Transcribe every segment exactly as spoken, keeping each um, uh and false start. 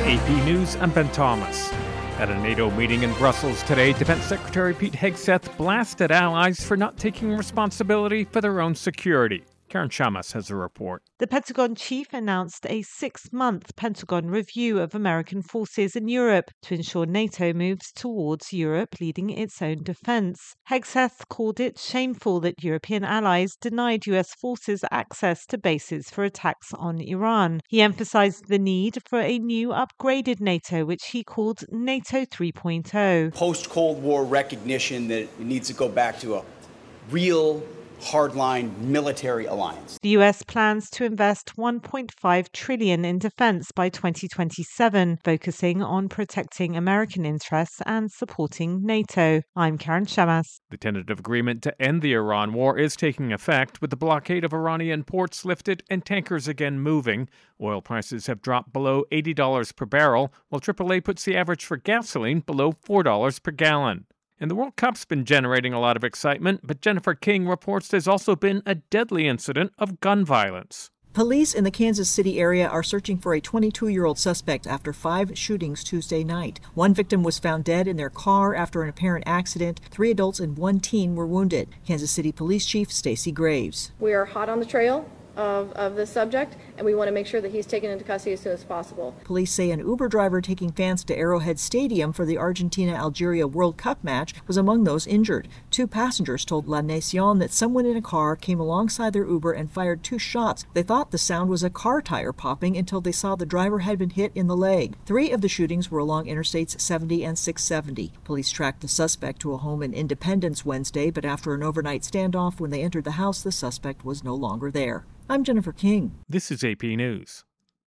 A P News, I'm Ben Thomas. At a NATO meeting in Brussels today, Defense Secretary Pete Hegseth blasted allies for not taking responsibility for their own security. Karen Shamas has a report. The Pentagon chief announced a six-month Pentagon review of American forces in Europe to ensure NATO moves towards Europe leading its own defense. Hegseth called it shameful that European allies denied U S forces access to bases for attacks on Iran. He emphasized the need for a new upgraded NATO, which he called NATO three point oh. Post-Cold War recognition that it needs to go back to a real hardline military alliance. The U S plans to invest one point five trillion dollars in defense by twenty twenty-seven, focusing on protecting American interests and supporting NATO. I'm Karen Shamas. The tentative agreement to end the Iran war is taking effect, with the blockade of Iranian ports lifted and tankers again moving. Oil prices have dropped below eighty dollars per barrel, while triple A puts the average for gasoline below four dollars per gallon. And the World Cup's been generating a lot of excitement, but Jennifer King reports there's also been a deadly incident of gun violence. Police in the Kansas City area are searching for a twenty-two-year-old suspect after five shootings Tuesday night. One victim was found dead in their car after an apparent accident. Three adults and one teen were wounded. Kansas City Police Chief Stacey Graves. We are hot on the trail of, of this subject, and we want to make sure that he's taken into custody as soon as possible. Police say an Uber driver taking fans to Arrowhead Stadium for the Argentina-Algeria World Cup match was among those injured. Two passengers told La Nacion that someone in a car came alongside their Uber and fired two shots. They thought the sound was a car tire popping until they saw the driver had been hit in the leg. Three of the shootings were along Interstates seventy and six seventy. Police tracked the suspect to a home in Independence Wednesday, but after an overnight standoff, when they entered the house, the suspect was no longer there. I'm Jennifer King. This is A P News.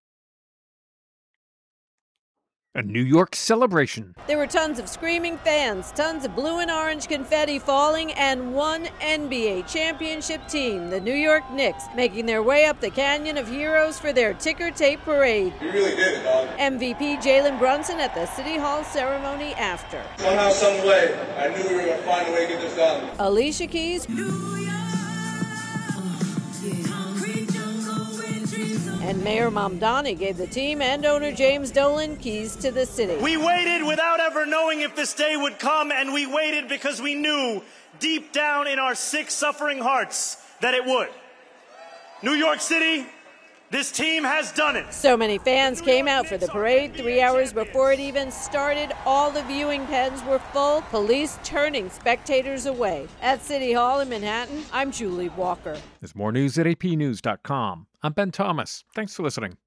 A New York celebration. There were tons of screaming fans, tons of blue and orange confetti falling, and one N B A championship team, the New York Knicks, making their way up the Canyon of Heroes for their ticker tape parade. You really did it, dog. M V P Jalen Brunson at the City Hall ceremony after. Somehow, some way, I knew we were going to find a way to get this done. Alicia Keys and Mayor Mamdani gave the team and owner James Dolan keys to the city. We waited without ever knowing if this day would come, and we waited because we knew deep down in our sick, suffering hearts that it would. New York City, this team has done it. So many fans came out for the parade. Three hours before it even started, all the viewing pens were full, police turning spectators away. At City Hall in Manhattan, I'm Julie Walker. There's more news at A P news dot com. I'm Ben Thomas. Thanks for listening.